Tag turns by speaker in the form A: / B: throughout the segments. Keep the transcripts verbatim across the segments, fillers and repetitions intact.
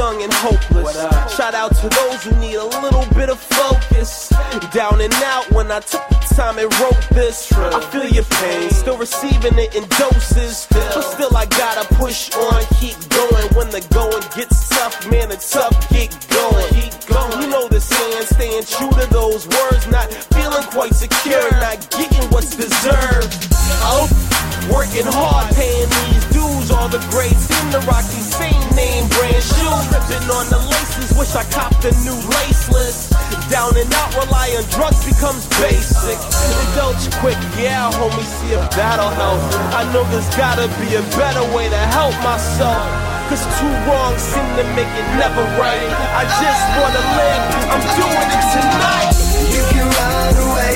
A: young and hopeless. Shout out to those who need a little bit of focus. Down and out when I took the time and wrote this. I feel your pain, still receiving it in doses. But still I gotta push on, keep going. When the going gets tough, man, it's tough, get going. You know the saying, staying true to those words. Not feeling quite secure, not getting what's deserved. Oh, working hard, paying these dues. All the greats seem to rock these same name brand shoes. Been on the laces, wish I copped a new laceless. Down and out, rely on drugs becomes basic. Indulge quick, yeah, homie, see if that'll help. I know there's gotta be a better way to help myself. Cause two wrongs seem to make it never right. I just wanna live, I'm doing it tonight.
B: You can run away,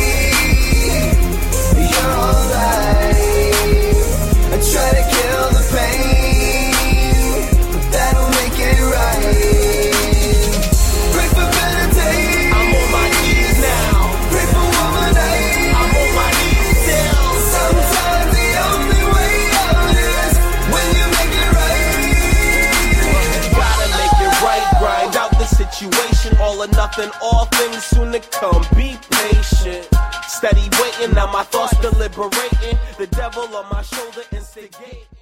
B: you're alright. I try to kill the pain, but that'll make it right. Pray for better days,
A: I'm on my knees now.
B: pray for woman night.
A: I'm on my knees still.
B: Sometimes the only way out is when you make it right.
A: Gotta make it right, grind out the situation. All or nothing, all things soon to come. Be patient, steady waiting. Now my thoughts deliberating. The devil on my shoulder instigating.